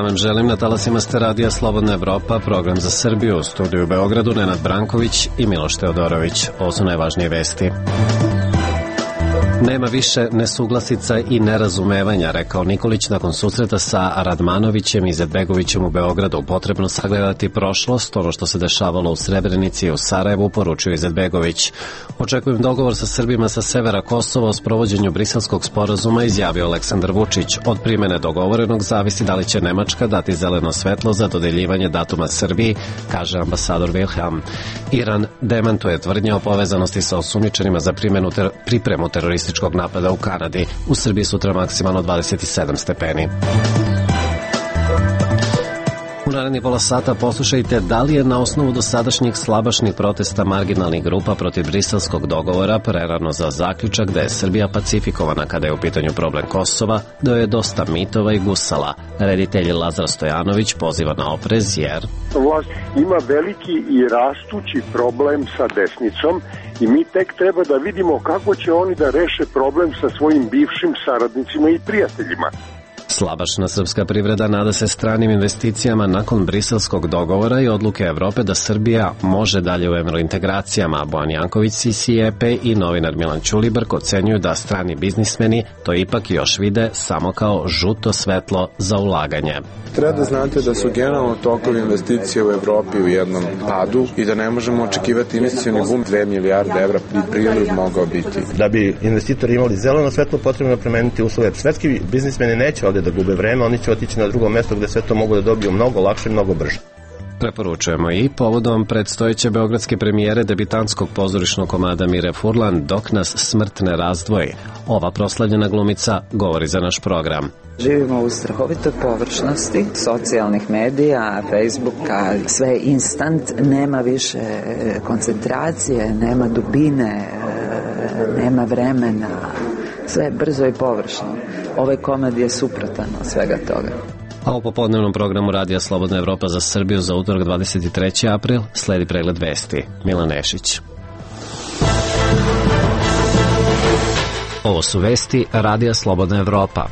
Dan vam želim, na talasima ste radija Slobodna Evropa, program za Srbiju, u studiju u Beogradu Nenad Branković i Miloš Teodorović. Ovo su najvažnije vesti. Nema više nesuglasica i nerazumevanja, rekao Nikolić nakon susreta sa Radmanovićem i Izetbegovićem u Beogradu. Potrebno sagledati prošlost, ono što se dešavalo u Srebrenici i u Sarajevu, poručio Izetbegović. Očekujem dogovor sa Srbima sa severa Kosova o sprovođenju Briselskog sporazuma, izjavio Aleksandar Vučić. Od primene dogovorenog zavisi da li će Nemačka dati zeleno svetlo za dodeljivanje datuma Srbiji, kaže ambasador Wilhelm. Iran demantuje tvrdnje o povezanosti sa osumnjičenima za pripremu terorističkog napada u Kanadi. U Srbiji sutra maksimalno 27 stepeni. U narednih pola sata poslušajte da li je na osnovu dosadašnjih slabašnih protesta marginalnih grupa protiv briselskog dogovora prerano za zaključak da je Srbija pacifikovana kada je u pitanju problem Kosova, da je dosta mitova i gusala. Reditelj Lazar Stojanović poziva na oprez jer vlast ima veliki i rastući problem sa desnicom i mi tek treba da vidimo kako će oni da reše problem sa svojim bivšim saradnicima i prijateljima. Slabašna srpska privreda nada se stranim investicijama nakon briselskog dogovora i odluke Evrope da Srbija može dalje u evrointegracijama. Bojan Janković, CCEP i novinar Milan Ćulibrk ocenjuju da strani biznismeni to ipak još vide samo kao žuto svetlo za ulaganje. Treba da znate da su generalno tokovi investicije u Evropi u jednom padu i da ne možemo očekivati investicioni bum 2 milijarde evra priljev mogao biti. Da bi investitori imali zeleno svetlo, potrebno promeniti uslove. Svetski biznismeni neće ovde da gube vreme, oni će otići na drugo mesto gde sve to mogu da dobiju mnogo lakše i mnogo brže. Preporučujemo i povodom predstojeće beogradske premijere debitanskog pozorišnog komada Mire Furlan Dok nas smrt ne razdvoji. Ova proslavljena glumica govori za naš program. Živimo u strahovitoj površnosti socijalnih medija, Facebooka, sve je instant, nema više koncentracije, nema dubine, nema vremena, sve je brzo i površno. Ovaj komad je suprotan od svega toga. A u popodnevnom programu Radija Slobodna Evropa za Srbiju za utorak 23. april sledi pregled vesti. Milan Nešić. Ovo su vesti Radija Slobodna Evropa.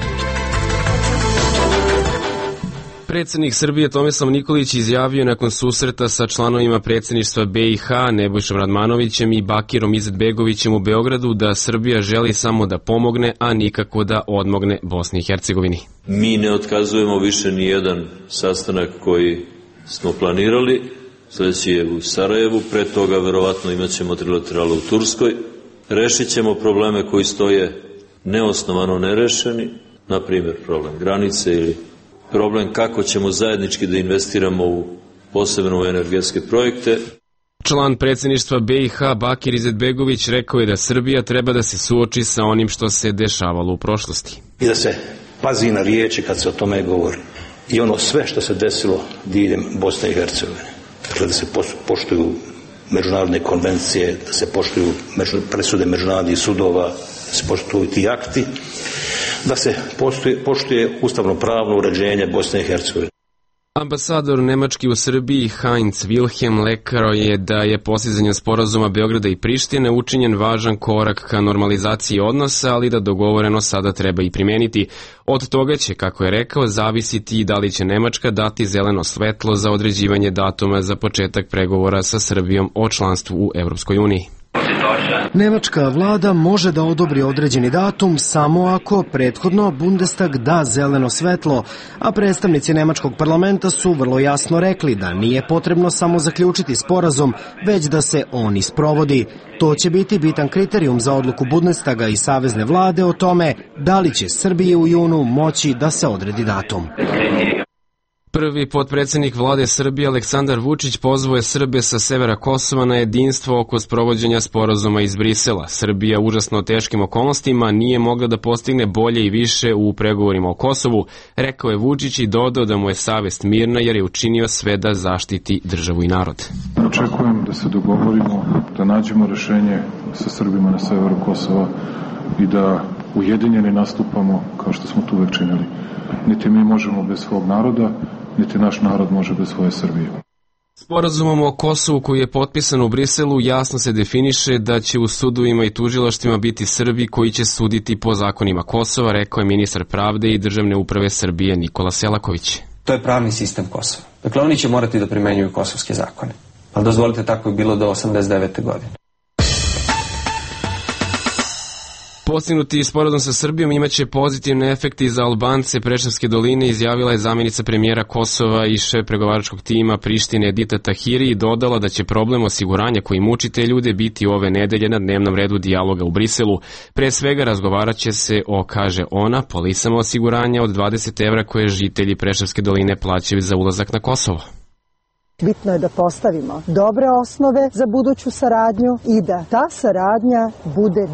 Predsjednik Srbije Tomislav Nikolić izjavio nakon susreta sa članovima predsjedništva BiH Nebojšom Radmanovićem i Bakirom Izetbegovićem u Beogradu da Srbija želi samo da pomogne, a nikako da odmogne Bosni i Hercegovini. Mi ne otkazujemo više ni jedan sastanak koji smo planirali. Sljedeći je u Sarajevu, pre toga verovatno imat ćemo trilateralu u Turskoj. Rešit ćemo probleme koji stoje neosnovano nerešeni, na primjer problem granice ili problem kako ćemo zajednički da investiramo posebno u energetske projekte. Član predsjedništva BiH Bakir Izetbegović rekao je da Srbija treba da se suoči sa onim što se dešavalo u prošlosti. I da se pazi na riječi kad se o tome govori. I ono sve što se desilo diljem Bosne i Hercegovine. Dakle, da se poštuju međunarodne konvencije, da se poštuju presude međunarodnih sudova, da se poštuju ti akti, da se poštuje ustavno-pravno uređenje Bosne i Hercegovine. Ambasador Nemački u Srbiji Heinz Wilhelm rekao je da je postizanjem sporazuma Beograda i Prištine učinjen važan korak ka normalizaciji odnosa, ali da dogovoreno sada treba i primeniti. Od toga će, kako je rekao, zavisiti da li će Nemačka dati zeleno svetlo za određivanje datuma za početak pregovora sa Srbijom o članstvu u Evropskoj uniji. Nemačka vlada može da odobri određeni datum samo ako prethodno Bundestag da zeleno svetlo, a predstavnici nemačkog parlamenta su vrlo jasno rekli da nije potrebno samo zaključiti sporazum, već da se on isprovodi. To će biti bitan kriterijum za odluku Bundestaga i savezne vlade o tome da li će Srbije u junu moći da se odredi datum. Prvi potpredsjednik vlade Srbije Aleksandar Vučić pozvao je Srbe sa severa Kosova na jedinstvo oko sprovođenja sporazuma iz Brisela. Srbija užasno teškim okolnostima nije mogla da postigne bolje i više u pregovorima o Kosovu, rekao je Vučić i dodao da mu je savest mirna jer je učinio sve da zaštiti državu i narod. Očekujem da se dogovorimo, da nađemo rešenje sa Srbima na severu Kosova i da ujedinjeni nastupamo kao što smo tu uvek činili. Niti mi možemo bez svog naroda, niti naš narod može bez svoje Srbije. Sporazumom o Kosovu koji je potpisan u Briselu jasno se definiše da će u sudovima i tužilaštvima biti Srbi koji će suditi po zakonima Kosova, rekao je ministar pravde i državne uprave Srbije Nikola Selaković. To je pravni sistem Kosova. Dakle, oni će morati da primenjuju kosovske zakone. Ali dozvolite, tako je bilo do 89. godine. Postignuti sporazum sa Srbijom imaće pozitivne efekte za Albance Preševske doline, izjavila je zamjenica premijera Kosova i šef pregovaračkog tima Prištine Edita Tahiri i dodala da će problem osiguranja koji muči te ljude biti ove nedelje na dnevnom redu dijaloga u Briselu. Pre svega razgovarat će se o, kaže ona, polisama osiguranja od 20 evra koje žitelji Preševske doline plaćaju za ulazak na Kosovo. Bitno je da postavimo dobre osnove za buduću saradnju i da ta saradnja bude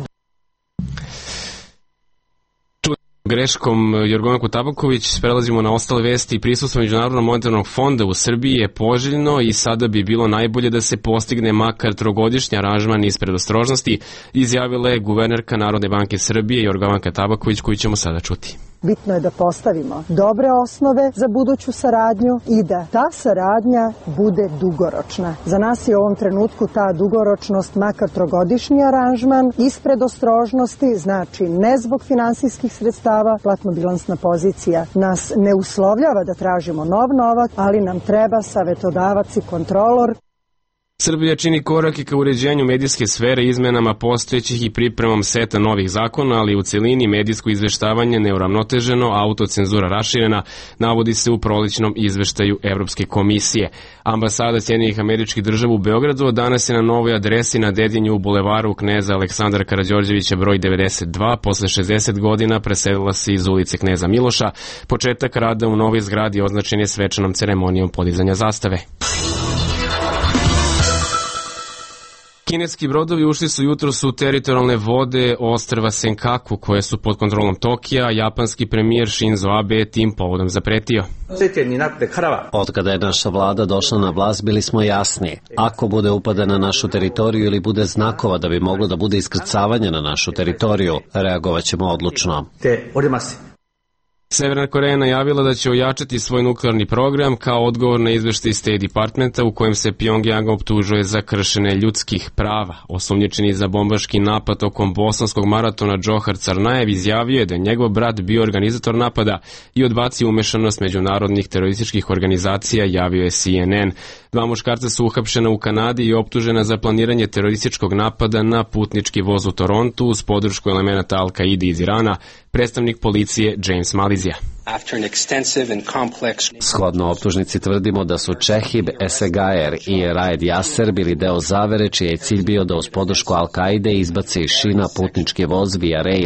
greškom Jorgovanku Tabaković. Prelazimo na ostale vesti. Prisustvo Međunarodnog monetarnog fonda u Srbiji je poželjno i sada bi bilo najbolje da se postigne makar trogodišnji aranžman iz predostrožnosti, izjavila je guvernerka Narodne banke Srbije Jorgovanka Tabaković, koju ćemo sada čuti. Bitno je da postavimo dobre osnove za buduću saradnju i da ta saradnja bude dugoročna. Za nas je u ovom trenutku ta dugoročnost makar trogodišnji aranžman iz predostrožnosti, znači ne zbog finansijskih sredstava, platno-bilansna pozicija nas ne uslovljava da tražimo nov novac, ali nam treba savetodavac i kontrolor. Srbija čini korake ka uređenju medijske sfere izmenama postojećih i pripremom seta novih zakona, ali u celini medijsko izveštavanje neuravnoteženo, autocenzura raširena, navodi se u prolećnom izveštaju Evropske komisije. Ambasada Sjedinjenih Američkih Država u Beogradu danas je na novoj adresi na Dedinju u bulevaru Kneza Aleksandra Karađorđevića broj 92, posle 60 godina preselila se iz ulice Kneza Miloša. Početak rada u novoj zgradi označen je svečanom ceremonijom podizanja zastave. Kineski brodovi ušli su jutros u teritorijalne vode ostrva Senkaku, koje su pod kontrolom Tokija, a japanski premijer Shinzo Abe je tim povodom zapretio. Od kada je naša vlada došla na vlast, bili smo jasni. Ako bude upada na našu teritoriju ili bude znakova da bi moglo da bude iskrcavanje na našu teritoriju, reagovat ćemo odlučno. Severna Koreja najavila da će ojačati svoj nuklearni program kao odgovor na izveštaj State Departmenta u kojem se Pjongjang optužuje za kršenje ljudskih prava. Osumnjičeni za bombaški napad tokom bosanskog maratona Džohar Carnajev izjavio je da je njegov brat bio organizator napada i odbacio umešanost međunarodnih terorističkih organizacija, javio je CNN. Dva muškarca su uhapšena u Kanadi i optužena za planiranje terorističkog napada na putnički voz u Torontu uz podršku elemenata Al-Kaide iz Irana, predstavnik policije James Malizija. Shodno optužnici tvrdimo da su Čehib Esegajer i Raed Jaser bili deo zavere čiji je cilj bio da uz podršku Al-Kaide izbace iz šina putnički voz Via Rail.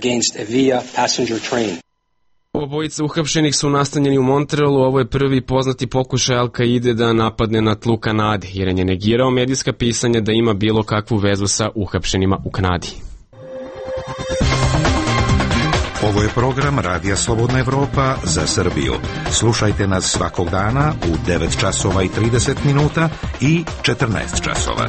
Obojica uhapšenih su nastanjeni u Montrealu, ovo je prvi poznati pokušaj Al-Kaide da napadne na tlu Kanade, jer je negirao medijska pisanja da ima bilo kakvu vezu sa uhapšenima u Kanadi. Ovo je program Radija Slobodna Evropa za Srbiju. Slušajte nas svakog dana u 9 časova i 30 minuta i 14 časova.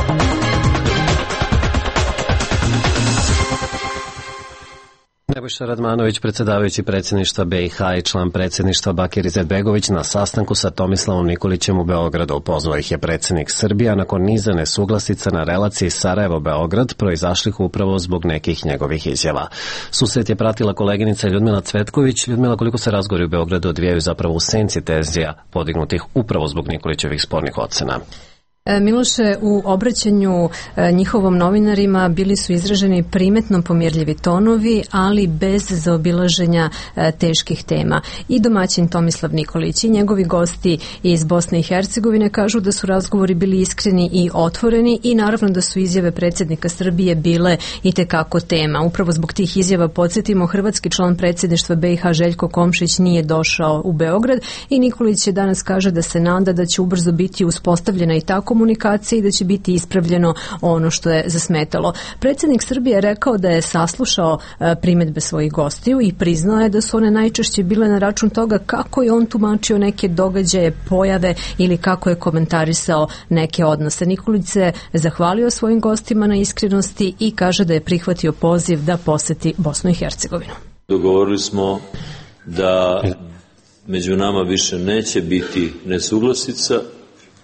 Nebojša Radmanović, predsjedavajući predsjedništva BiH i član predsjedništva Bakir Izetbegović na sastanku sa Tomislavom Nikolićem u Beogradu. Pozvao ih je predsjednik Srbija nakon niza nesuglasica na relaciji Sarajevo-Beograd proizašlih upravo zbog nekih njegovih izjava. Susret je pratila koleginica Ljudmila Cvetković. Ljudmila, koliko se razgovori u Beogradu odvijaju zapravo u senci tenzija podignutih upravo zbog Nikolićevih spornih ocena? Miloše, u obraćanju njihovom novinarima bili su izraženi primetno pomirljivi tonovi, ali bez zaobilaženja teških tema. I domaćin Tomislav Nikolić i njegovi gosti iz Bosne i Hercegovine kažu da su razgovori bili iskreni i otvoreni i naravno da su izjave predsjednika Srbije bile itekako tema. Upravo zbog tih izjava, podsjetimo, hrvatski član predsjedništva BiH Željko Komšić nije došao u Beograd i Nikolić je danas kaže da se nada da će ubrzo biti uspostavljena i tako komunikacije i da će biti ispravljeno ono što je zasmetalo. Predsjednik Srbije je rekao da je saslušao primedbe svojih gostiju i priznao je da su one najčešće bile na račun toga kako je on tumačio neke događaje, pojave ili kako je komentarisao neke odnose. Nikolić se zahvalio svojim gostima na iskrenosti i kaže da je prihvatio poziv da poseti Bosnu i Hercegovinu. Dogovorili smo da među nama više neće biti nesuglasica,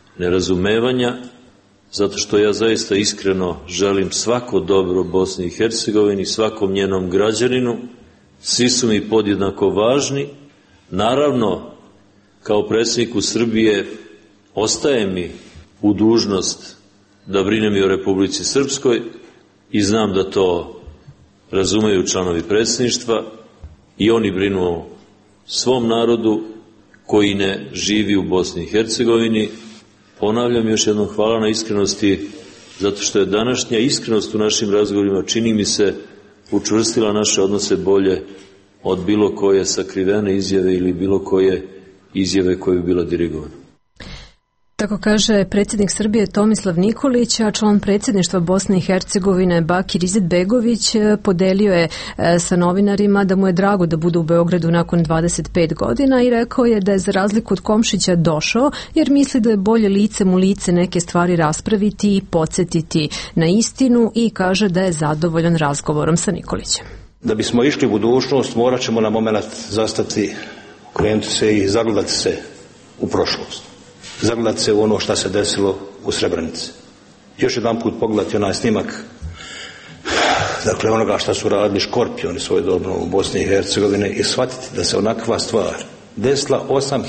nerazumevanja, zato što ja zaista iskreno želim svako dobro Bosni i Hercegovini, svakom njenom građaninu. Svi su mi podjednako važni. Naravno, kao predsjedniku Srbije ostaje mi u dužnost da brinem i o Republici Srpskoj i znam da to razumeju članovi predsjedništva i oni brinu o svom narodu koji ne živi u Bosni i Hercegovini. Ponavljam još jednom, hvala na iskrenosti, zato što je današnja iskrenost u našim razgovorima, čini mi se, učvrstila naše odnose bolje od bilo koje sakrivene izjave ili bilo koje izjave koje bi bila dirigovana. Tako kaže predsjednik Srbije Tomislav Nikolić, a član predsjedništva Bosne i Hercegovine Bakir Izetbegović podelio je sa novinarima da mu je drago da bude u Beogradu nakon 25 godina i rekao je da je za razliku od Komšića došao jer misli da je bolje licem u lice neke stvari raspraviti i podsjetiti na istinu i kaže da je zadovoljan razgovorom sa Nikolićem. Da bismo išli u budućnost, morat ćemo na moment zastati, okrenuti se i zagledati se u prošlost. Zagledati se u ono što se desilo u Srebrenici. Još jedan put pogledati onaj snimak, dakle onoga što su radili Škorpioni svojedobno u Bosni i Hercegovini i shvatiti da se onakva stvar desila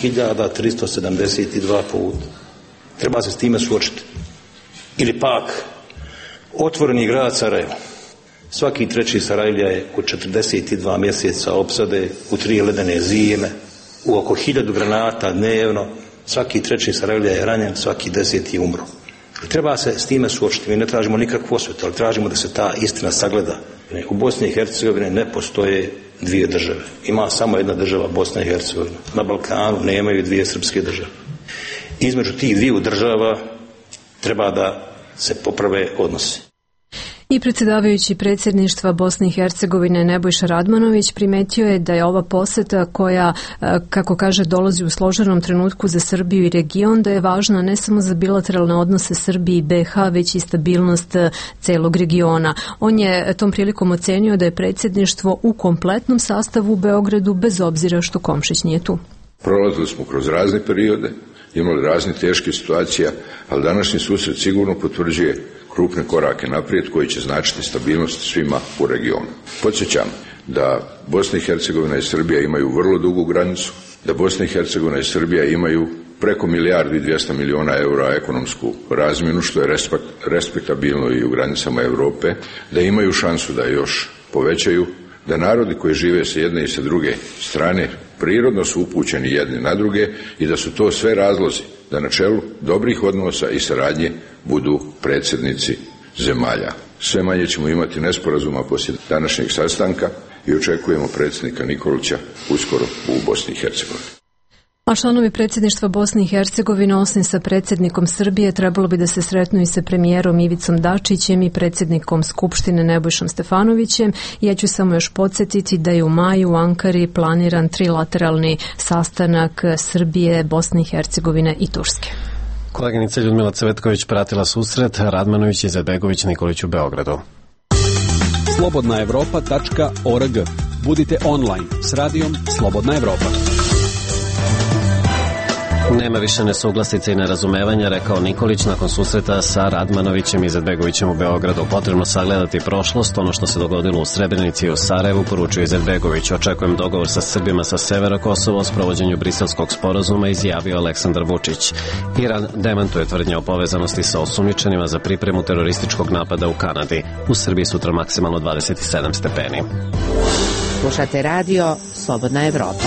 8372 puta. Treba se s time suočiti. Ili pak, otvoreni grad Sarajevo. Svaki treći Sarajlija je u 42 mjeseca opsade, u 3 ledene zime, u oko 1000 granata dnevno. Svaki treći Sarajlija je ranjen, svaki 10. je umro. I treba se s time suočiti. Mi ne tražimo nikakvu osvetu, ali tražimo da se ta istina sagleda. U Bosni i Hercegovini ne postoje dvije države. Ima samo jedna država, Bosna i Hercegovina. Na Balkanu nemaju dvije srpske države. Između tih dviju država treba da se poprave odnosi. I predsjedavajući predsjedništva Bosne i Hercegovine Nebojša Radmanović primetio je da je ova poseta koja, kako kaže, dolazi u složenom trenutku za Srbiju i region, da je važna ne samo za bilateralne odnose Srbije i BiH, već i stabilnost celog regiona. On je tom prilikom ocenio da je predsjedništvo u kompletnom sastavu u Beogradu, bez obzira što Komšić nije tu. Prolazili smo kroz razne periode, imali razne teške situacije, ali današnji susret sigurno potvrđuje krupne korake naprijed koji će značiti stabilnost svima u regionu. Podsjećam da Bosna i Hercegovina i Srbija imaju vrlo dugu granicu, da Bosna i Hercegovina i Srbija imaju preko 1.200 miliona eura ekonomsku razmjenu, što je respektabilno i u granicama Europe, da imaju šansu da još povećaju, da narodi koji žive sa jedne i sa druge strane prirodno su upućeni jedni na druge i da su to sve razlozi da na čelu dobrih odnosa i saradnje budu predsjednici zemalja. Sve manje ćemo imati nesporazuma poslije današnjeg sastanka i očekujemo predsjednika Nikolića uskoro u Bosni i Hercegovini. A članovi predsjedništva Bosne i Hercegovine, osim sa predsjednikom Srbije, trebalo bi da se sretnu i sa premijerom Ivicom Dačićem i predsjednikom Skupštine Nebojšom Stefanovićem. Ja ću samo još podsjetiti da je u maju u Ankari planiran trilateralni sastanak Srbije, Bosne i Hercegovine i Turske. Koleginica Ljudmila Cvetković pratila susret Radmanović i Izetbegović Nikolić u Beogradu. slobodnaevropa.org. Budite online s radijom Slobodna Evropa. Nema više nesuglasica i nerazumevanja, rekao Nikolić nakon susreta sa Radmanovićem i Izetbegovićem u Beogradu. Potrebno sagledati prošlost, ono što se dogodilo u Srebrenici i u Sarajevu, poručuje Izetbegović. Očekujem dogovor sa Srbima sa severa Kosova o sprovođenju Briselskog sporazuma, izjavio Aleksandar Vučić. Iran demantuje tvrdnje o povezanosti sa osumnjičenima za pripremu terorističkog napada u Kanadi. U Srbiji sutra maksimalno 27 stepeni. Slušate radio Slobodna Evropa.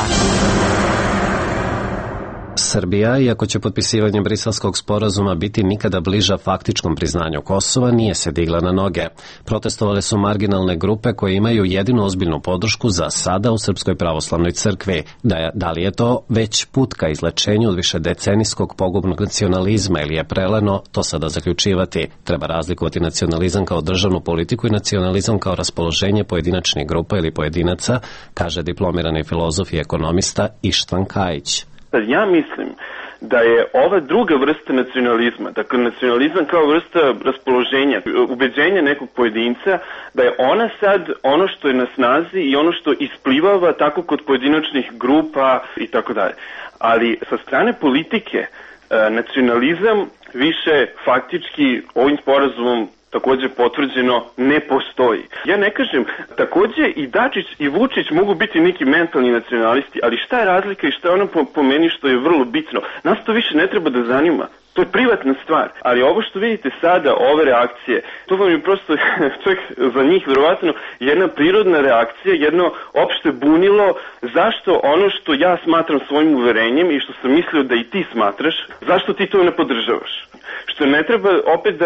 Srbija, iako će potpisivanjem Briselskog sporazuma biti nikada bliža faktičkom priznanju Kosova, nije se digla na noge. Protestovale su marginalne grupe koje imaju jedinu ozbiljnu podršku za sada u Srpskoj pravoslavnoj crkvi. Da li je to već put ka izlečenju od višedecenijskog pogubnog nacionalizma ili je preleno, to sada zaključivati. Treba razlikovati nacionalizam kao državnu politiku i nacionalizam kao raspoloženje pojedinačnih grupa ili pojedinaca, kaže diplomirani filozof i ekonomista Ištvan Kajić. Ja mislim da je ova druga vrsta nacionalizma, dakle nacionalizam kao vrsta raspoloženja, ubeđenja nekog pojedinca, da je ona sad ono što je na snazi i ono što isplivava tako kod pojedinačnih grupa i tako dalje. Ali sa strane politike nacionalizam više faktički ovim sporazumom takođe potvrđeno ne postoji. Ja ne kažem, takođe i Dačić i Vučić mogu biti neki mentalni nacionalisti, ali šta je razlika i šta je ono po meni što je vrlo bitno? Nas to više ne treba da zanima. To je privatna stvar, ali ovo što vidite sada, ove reakcije, to vam je prosto čak za njih verovatno jedna prirodna reakcija, jedno opšte bunilo zašto ono što ja smatram svojim uverenjem i što sam mislio da i ti smatraš, zašto ti to ne podržavaš? Što ne treba opet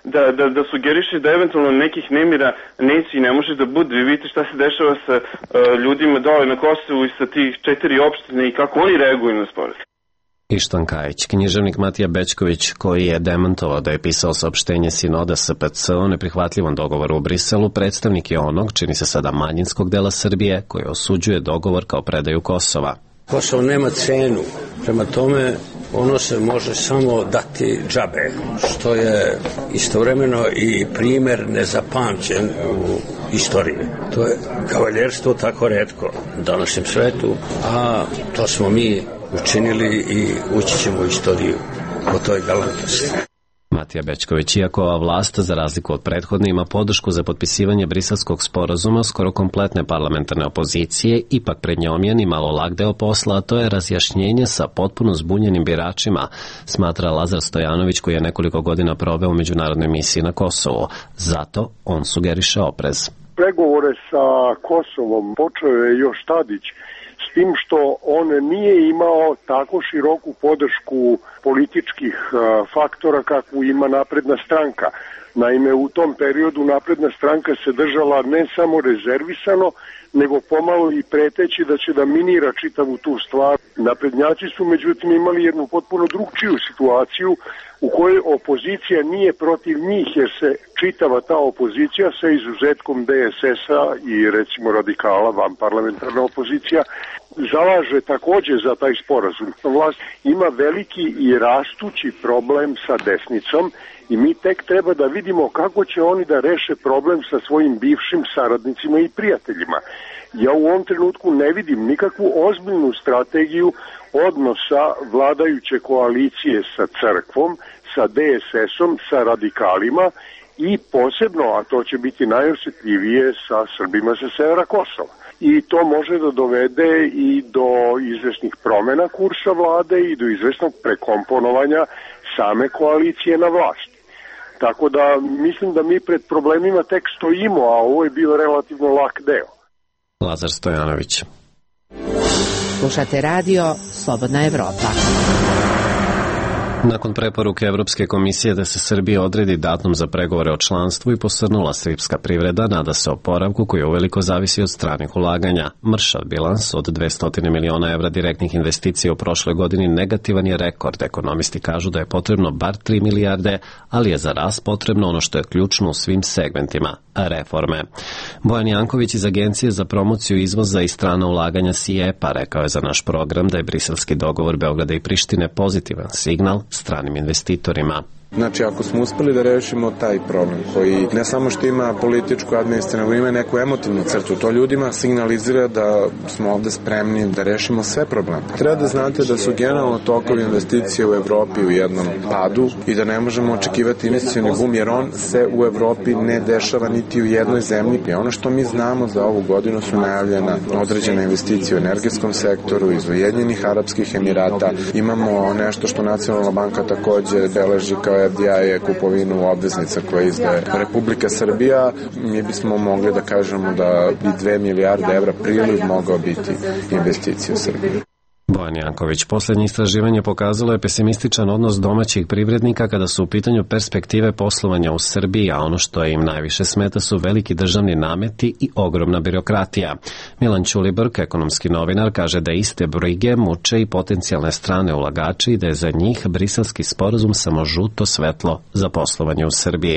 da sugeriše da eventualno nekih nemira neće i ne može da bude. Vi vidite šta se dešava sa ljudima dole na Kosovu i sa tih 4 opštine i kako oni reaguju na sporazum. Ištan Kajić, književnik Matija Bećković, koji je demantovao da je pisao saopštenje sinoda SPC o neprihvatljivom dogovoru u Briselu, predstavnik je onog, čini se sada manjinskog dela Srbije, koji osuđuje dogovor kao predaju Kosova. Kosovo nema cenu, prema tome ono se može samo dati džabe, što je istovremeno i primer nezapamćen u istoriji. To je kavaljerstvo tako retko u današnjem svetu, a to smo mi učinili i ući ćemo u istoriju po toj galantnosti. Matija Bećković, iako ova vlast, za razliku od prethodne, ima podršku za potpisivanje briselskog sporazuma skoro kompletne parlamentarne opozicije, ipak pred njom je ni malo lak deo posla, a to je razjašnjenje sa potpuno zbunjenim biračima, smatra Lazar Stojanović, koji je nekoliko godina proveo u međunarodnoj misiji na Kosovu. Zato on sugeriše oprez. Pregovore sa Kosovom počeo je još Tadić, s tim što on nije imao tako široku podršku političkih faktora kakvu ima Napredna stranka. Naime, u tom periodu Napredna stranka se držala ne samo rezervisano, nego pomalo i preteći da će da minira čitavu tu stvar. Naprednjaci su međutim imali jednu potpuno drugčiju situaciju u kojoj opozicija nije protiv njih, jer se čitava ta opozicija sa izuzetkom DSS-a i recimo radikala, vanparlamentarna opozicija, zalaže takođe za taj sporazum. Vlast ima veliki i rastući problem sa desnicom i mi tek treba da vidimo kako će oni da reše problem sa svojim bivšim saradnicima i prijateljima. Ja u ovom trenutku ne vidim nikakvu ozbiljnu strategiju odnosa vladajuće koalicije sa crkvom, sa DSS-om, sa radikalima i posebno, a to će biti najosjetljivije, sa Srbima sa severa Kosova. I to može da dovede i do izvesnih promena kursa vlade i do izvesnog prekomponovanja same koalicije na vlasti. Tako da mislim da mi pred problemima tek stojimo, a ovo je bio relativno lak deo. Lazar Stojanović. Slušate radio Slobodna Evropa. Nakon preporuke Evropske komisije da se Srbija odredi datum za pregovore o članstvu i posrnula srpska privreda, nada se oporavku koji uveliko zavisi od stranih ulaganja. Mršav bilans od 200 miliona evra direktnih investicija u prošloj godini negativan je rekord. Ekonomisti kažu da je potrebno bar 3 milijarde, ali je za rast potrebno ono što je ključno u svim segmentima – reforme. Bojan Janković iz Agencije za promociju izvoza i strana ulaganja SIEPA rekao je za naš program da je briselski dogovor Beograda i Prištine pozitivan signal stranim investitorima. Znači, ako smo uspeli da rešimo taj problem, koji ne samo što ima političku administraciju, nego ima neku emotivnu crtu, to ljudima signalizira da smo ovde spremni da rešimo sve probleme. Treba da znate da su generalno tokovi investicije u Evropi u jednom padu i da ne možemo očekivati investicioni bum, jer on se u Evropi ne dešava niti u jednoj zemlji. I ono što mi znamo za ovu godinu su najavljena određene investicije u energetskom sektoru iz Ujedinjenih Arapskih Emirata. Imamo nešto što Nacionalna banka takođe beleži kao FDI je kupovinu obveznica koje izdaje Republika Srbija. Mi bismo mogli da kažemo da bi 2 milijarde evra priliv mogao biti investicije u Srbiji. Bojan Janković, poslednje istraživanje pokazalo je pesimističan odnos domaćih privrednika kada su u pitanju perspektive poslovanja u Srbiji, a ono što im najviše smeta su veliki državni nameti i ogromna birokratija. Milan Ćulibrk, ekonomski novinar, kaže da iste brige muče i potencijalne strane ulagače i da je za njih briselski sporazum samo žuto svetlo za poslovanje u Srbiji.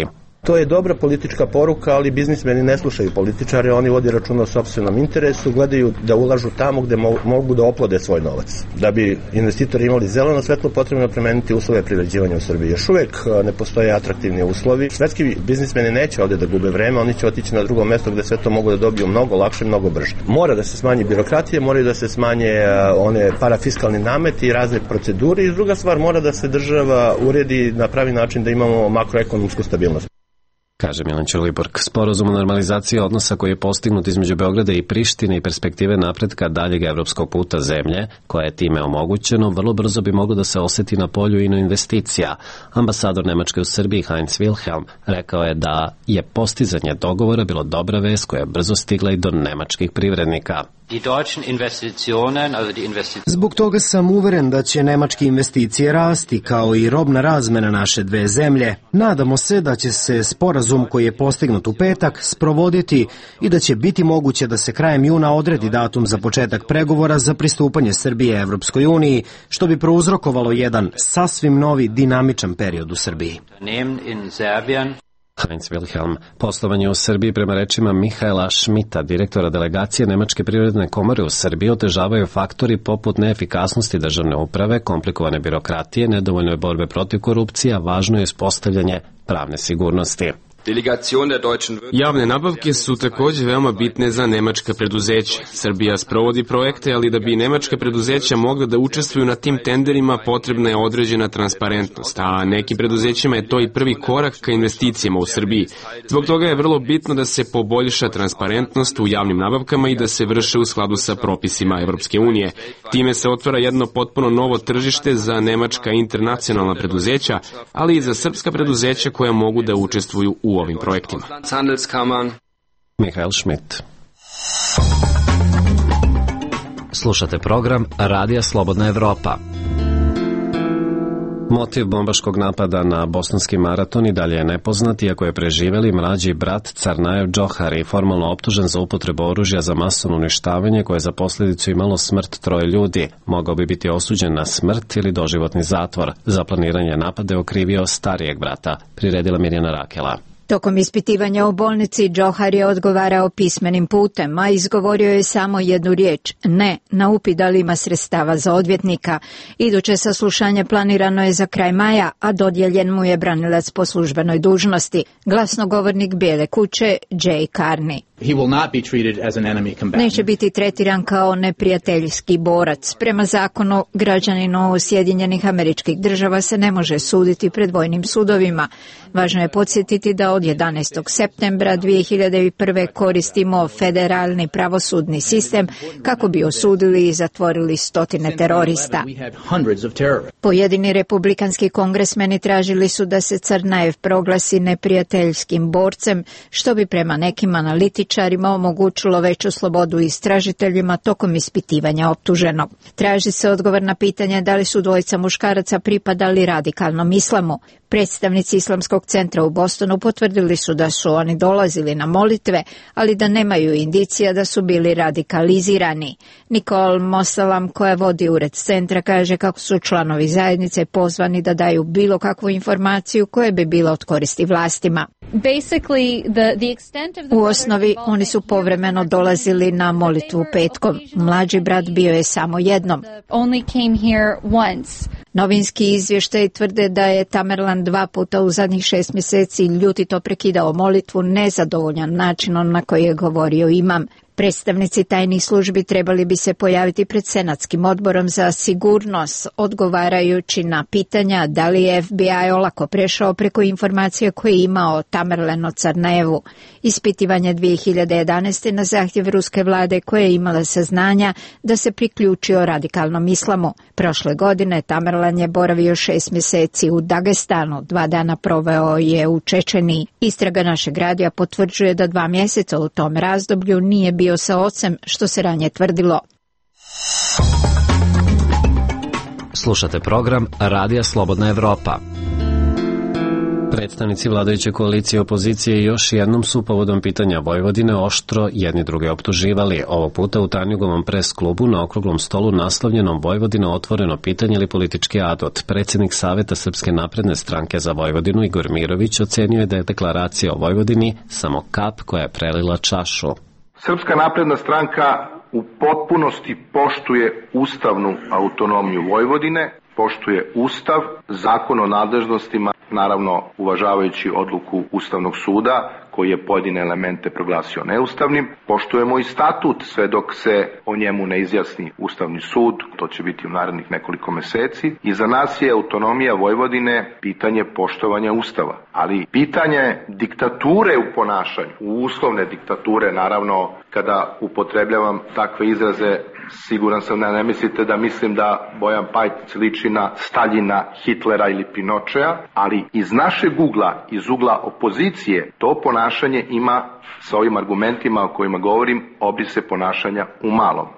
To je dobra politička poruka, ali biznismeni ne slušaju političare, oni vodi računa o sopstvenom interesu, gledaju da ulažu tamo gde mogu da oplode svoj novac. Da bi investitori imali zeleno svetlo, potrebno je promeniti uslove privređivanja u Srbiji. Još uvek ne postoje atraktivni uslovi. Svetski biznismeni neće ovde da gube vreme, oni će otići na drugo mesto gde sve to mogu da dobiju mnogo lakše, mnogo brže. Mora da se smanji birokratije, moraju da se smanje one parafiskalni nameti i razne procedure i druga stvar, mora da se država uredi na pravi način da imamo makroekonomsku stabilnost. Kaže Milan Ćuliborg. Sporazum o normalizaciji odnosa koji je postignut između Beograda i Prištine i perspektive napretka daljeg evropskog puta zemlje, koja je time omogućeno, vrlo brzo bi moglo da se oseti na polju investicija. Ambasador Nemačke u Srbiji Heinz Wilhelm rekao je da je postizanje dogovora bilo dobra vest koja je brzo stigla i do nemačkih privrednika. Zbog toga sam uveren da će nemačke investicije rasti, kao i robna razmena naše dve zemlje. Nadamo se da će se sporazum koji je postignut u petak sprovoditi i da će biti moguće da se krajem juna odredi datum za početak pregovora za pristupanje Srbije Evropskoj uniji, što bi prouzrokovalo jedan sasvim novi dinamičan period u Srbiji. Heinz Wilhelm. Poslovanje u Srbiji prema rečima Mihaela Schmidta, direktora delegacije Nemačke privredne komore u Srbiji, otežavaju faktori poput neefikasnosti državne uprave, komplikovane birokratije, nedovoljne borbe protiv korupcije, važno je uspostavljanje pravne sigurnosti. Javne nabavke su takođe veoma bitne za nemačka preduzeća. Srbija sprovodi projekte, ali da bi nemačka preduzeća mogla da učestvuju na tim tenderima potrebna je određena transparentnost, a nekim preduzećima je to i prvi korak ka investicijama u Srbiji. Zbog toga je vrlo bitno da se poboljša transparentnost u javnim nabavkama i da se vrše u skladu sa propisima Evropske unije. Time se otvara jedno potpuno novo tržište za nemačka internacionalna preduzeća, ali i za srpska preduzeća koja mogu da učestvuju u ovim projektima. Mihael Schmidt. Slušate program Radija Slobodna Evropa. Motiv bombaškog napada na Bostonski maraton i dalje je nepoznat, iako je preživeli mlađi brat Carnajev Džohari, formalno optužen za upotrebu oružja za masovno uništavanje koje je za posljedicu imalo smrt 3 ljudi. Mogao bi biti osuđen na smrt ili doživotni zatvor. Za planiranje napada je okrivio starijeg brata, priredila Mirjana Rakela. Tokom ispitivanja u bolnici, Džohar je odgovarao pismenim putem, a izgovorio je samo jednu riječ, ne, na upit da li ima sredstava za odvjetnika. Iduće saslušanje planirano je za kraj maja, a dodijeljen mu je branilac po službenoj dužnosti, glasnogovornik Bijele kuće Jay Carney. Neće biti tretiran kao neprijateljski borac. Prema zakonu, građaninu Sjedinjenih Američkih Država se ne može suditi pred vojnim sudovima. Važno je podsjetiti da od 11. septembra 2001. koristimo federalni pravosudni sistem kako bi osudili i zatvorili stotine terorista. Pojedini republikanski kongresmeni tražili su da se Carnajev proglasi neprijateljskim borcem, što bi prema nekim analitičarima omogućilo veću slobodu istražiteljima tokom ispitivanja optuženog. Traži se odgovor na pitanje da li su dvojica muškaraca pripadali radikalnom islamu. Predstavnici Islamskog centra u Bostonu potvrdili su da su oni dolazili na molitve, ali da nemaju indicija da su bili radikalizirani. Nicole Mosalam, koja vodi ured centra, kaže kako su članovi zajednice pozvani da daju bilo kakvu informaciju koja bi bila od koristi vlastima. U osnovi, oni su povremeno dolazili na molitvu petkom. Mlađi brat bio je samo jednom. Novinski izvještaj tvrde da je Tamerlan 2 puta u zadnjih 6 mjeseci ljutito prekidao molitvu nezadovoljan načinom na koji je govorio imam. Predstavnici tajnih službi trebali bi se pojaviti pred Senatskim odborom za sigurnost, odgovarajući na pitanja da li je FBI olako prešao preko informacija koje je imao Tamerlan o Carnajevu. Ispitivanje 2011. na zahtjev ruske vlade koja je imala saznanja da se priključio radikalnom islamu. Prošle godine Tamerlan je boravio 6 mjeseci u Dagestanu, 2 dana proveo je u Čečeniji. Istraga našeg radija potvrđuje da 2 mjeseca u tom razdoblju nije bio sa ocem, što se ranije tvrdilo. Slušate program Radija Slobodna Evropa. Predstavnici vladajuće koalicije opozicije još jednom su povodom pitanja Vojvodine oštro jedni druge optuživali. Ovog puta u Tanjugovom pres klubu na okruglom stolu naslovljenom Vojvodina otvoreno pitanje ili politički adut. Predsjednik Saveta Srpske napredne stranke za Vojvodinu Igor Mirović ocenio je da je deklaracija o Vojvodini samo kap koja je prelila čašu. Srpska napredna stranka u potpunosti poštuje ustavnu autonomiju Vojvodine, poštuje Ustav, zakon o nadležnostima, naravno uvažavajući odluku Ustavnog suda koji je pojedine elemente proglasio neustavnim. Poštujemo i statut sve dok se o njemu ne izjasni Ustavni sud, to će biti u narednih nekoliko meseci. I za nas je autonomija Vojvodine pitanje poštovanja Ustava, ali pitanje diktature u ponašanju, uslovne diktature, naravno kada upotrebljavam takve izraze, siguran sam da ne mislite da mislim da Bojan Pajtić liči na Staljina, Hitlera ili Pinočea, ali iz našeg ugla, iz ugla opozicije, to ponašanje ima, sa ovim argumentima o kojima govorim, obrise ponašanja u malom.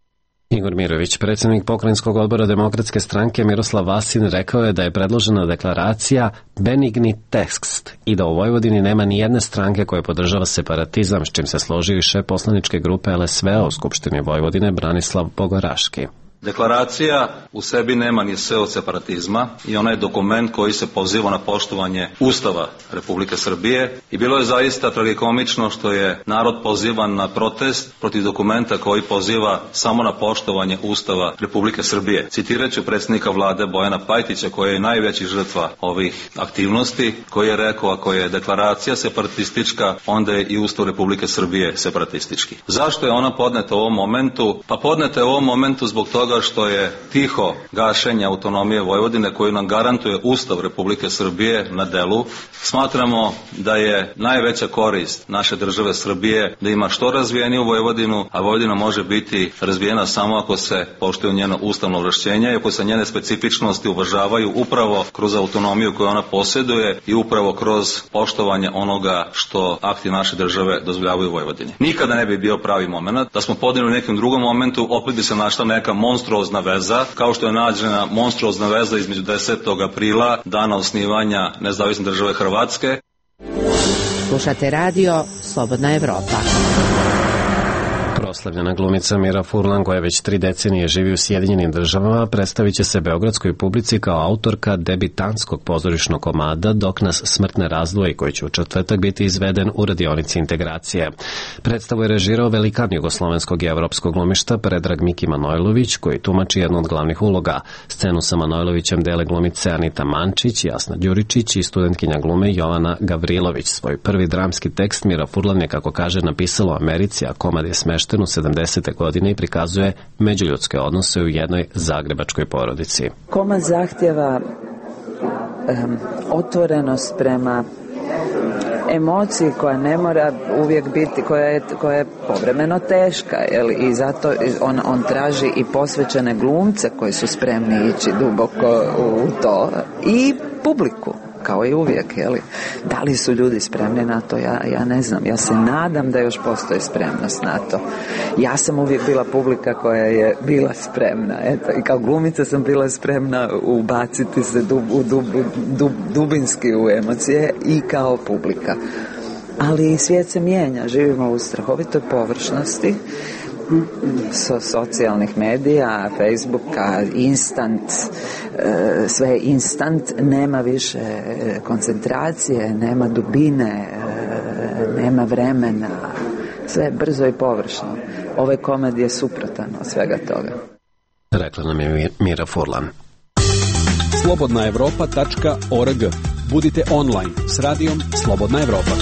Igor Mirović, predsjednik pokrajinskog odbora Demokratske stranke Miroslav Vasin, rekao je da je predložena deklaracija benigni tekst i da u Vojvodini nema ni jedne stranke koja podržava separatizam, s čim se složio i šef poslaničke grupe LSV-a u Skupštini Vojvodine Branislav Bogoraški. Deklaracija u sebi nema ni sve od separatizma i ona je dokument koji se poziva na poštovanje Ustava Republike Srbije i bilo je zaista tragikomično što je narod pozivan na protest protiv dokumenta koji poziva samo na poštovanje Ustava Republike Srbije. Citirat ću predsjednika vlade Bojana Pajtića koji je najveći žrtva ovih aktivnosti, koji je rekao ako je deklaracija separatistička, onda je i Ustav Republike Srbije separatistički. Zašto je ona podneta u ovom momentu? Pa podneta je u ovom momentu zbog toga što je tiho gašenje autonomije Vojvodine koju nam garantuje Ustav Republike Srbije na delu. Smatramo da je najveća korist naše države Srbije da ima što razvijeniju Vojvodinu, a Vojvodina može biti razvijena samo ako se poštuje njeno ustavno ovlašćenje i ako se njene specifičnosti uvažavaju upravo kroz autonomiju koju ona posjeduje i upravo kroz poštovanje onoga što akti naše države dozvoljavaju Vojvodini. Nikada ne bi bio pravi moment da smo podnijeli u nekom drugom momentu, opet bi se našla neka monstruozna veza, kao što je nađena monstruozna veza između 10. aprila, dana osnivanja Nezavisne države Hrvatske. Slušate radio Slobodna Evropa. Proslavljena glumica Mira Furlan, koja već 3 decenije živi u Sjedinjenim državama, predstavit će se beogradskoj publici kao autorka debitanskog pozorišnog komada Dok nas smrt ne razdvoji, koji će u četvrtak biti izveden u radionici integracije. Predstavu je režirao velikan jugoslovenskog i evropskog glumišta Predrag Miki Manojlović, koji tumači jednu od glavnih uloga. Scenu sa Manojlovićem dele glumice Anita Mančić, Jasna Đuričić i studentkinja glume Jovana Gavrilović. Svoj prvi dramski tekst Mira Furlan je, kako kaže, napisala u Americi, a komad je smešten u 70. godine i prikazuje međuljudske odnose u jednoj zagrebačkoj porodici. Komad zahtjeva otvorenost prema emociji koja ne mora uvijek biti, koja je povremeno teška, i zato on traži i posvećene glumce koji su spremni ići duboko u to i publiku. Kao i uvijek, da li su ljudi spremni na to, ja ne znam, ja se nadam da još postoji spremnost na to. Ja sam uvijek bila publika koja je bila spremna, i kao glumica sam bila spremna ubaciti se dubinski u emocije i kao publika. Ali svijet se mijenja, živimo u strahovitoj površnosti socijalnih medija, Facebooka, instant, sve je instant, nema više koncentracije, nema dubine, nema vremena, sve je brzo i površno. Ovaj komad je suprotan od svega toga. Rekla nam je Mira Furlan. slobodnaevropa.org. Budite online s radijom Slobodna Evropa.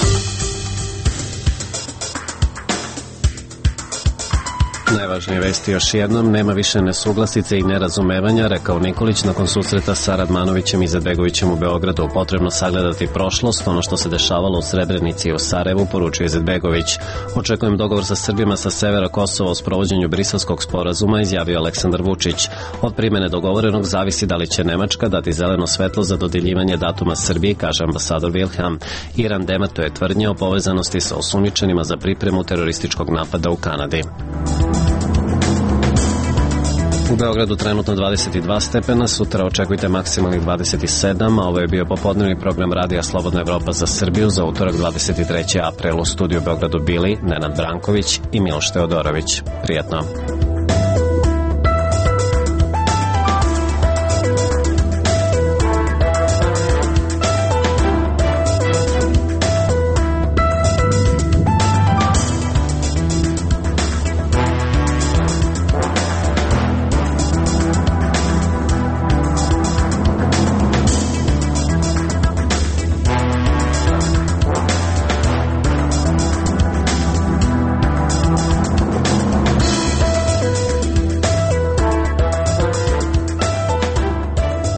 Najvažnije vesti još jednom, nema više nesuglasice i nerazumevanja, rekao Nikolić nakon susreta sa Radmanovićem i Izetbegovićem u Beogradu. Potrebno sagledati prošlost, ono što se dešavalo u Srebrenici i u Sarajevu, poručuje Izetbegović. Očekujem dogovor sa Srbima sa severa Kosova o sprovođenju Briselskog sporazuma, izjavio Aleksandar Vučić. Od primene dogovorenog zavisi da li će Nemačka dati zeleno svetlo za dodeljivanje datuma Srbiji, kaže ambasador Wilhelm. Iran dematuje tvrdnje o povezanosti sa osumnjičenima za pripremu terorističkog napada u Kanadi. U Beogradu trenutno 22 stepena, sutra očekujte maksimalnih 27, a ovo je bio popodnevni program Radija Slobodna Evropa za Srbiju za utorak 23. april. U studiju u Beogradu bili Nenad Branković i Miloš Teodorović. Prijetno.